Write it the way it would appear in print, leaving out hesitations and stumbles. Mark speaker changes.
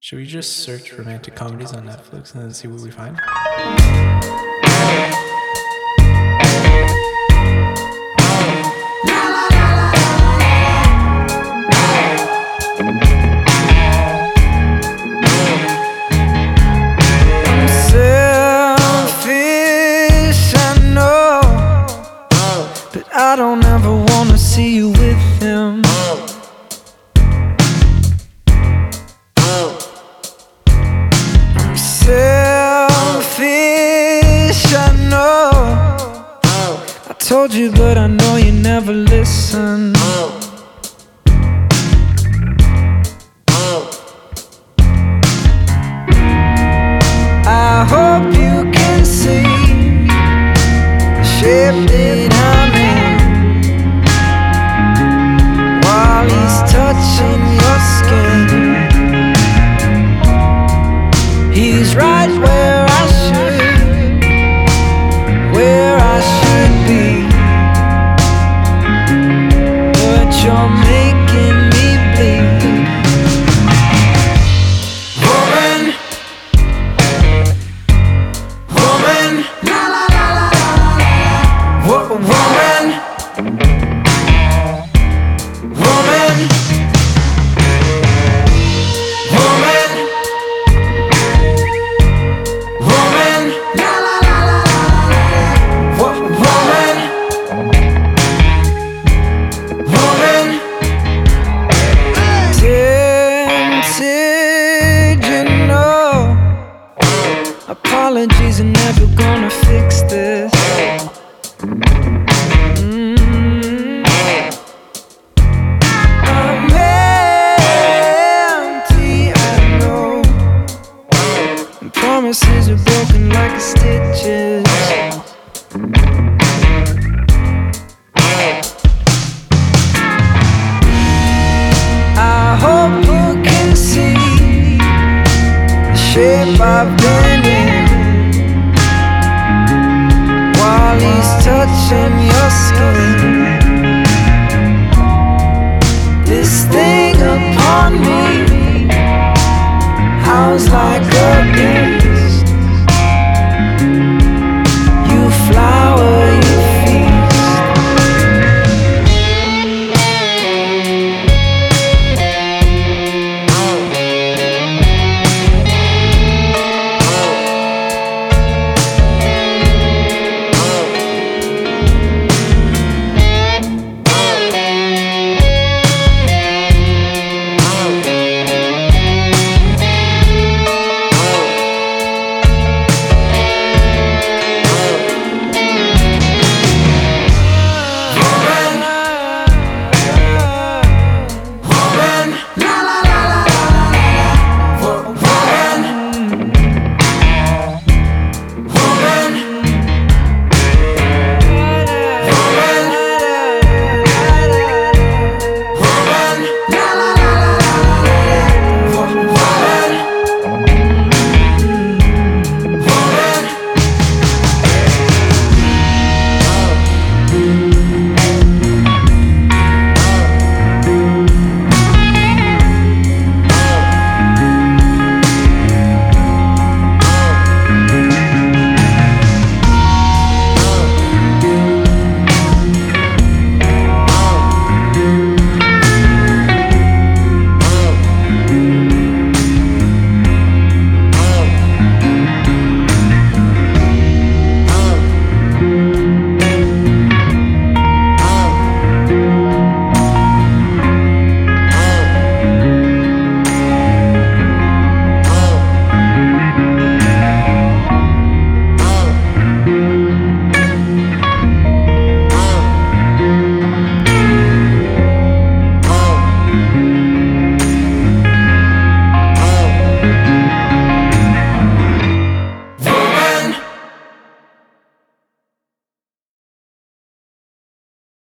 Speaker 1: Should we just search romantic comedies on Netflix and then see what we find?
Speaker 2: Selfish, I know, but I don't ever wanna see you with him. I'm selfish, I know. I told you, but I know you never listen. I hope you can see the shape that I'm in while he's touching your skin. He's right where I should be, but you're making me bleed. Woman, woman, woman, woman, woman, woman, woman, tempted, you know. Apologies are never gonna fix this. I'm empty, I know, and promises are broken like stitches. I hope you can see the shape I've been in while he's touching your skin. This thing upon me howls like a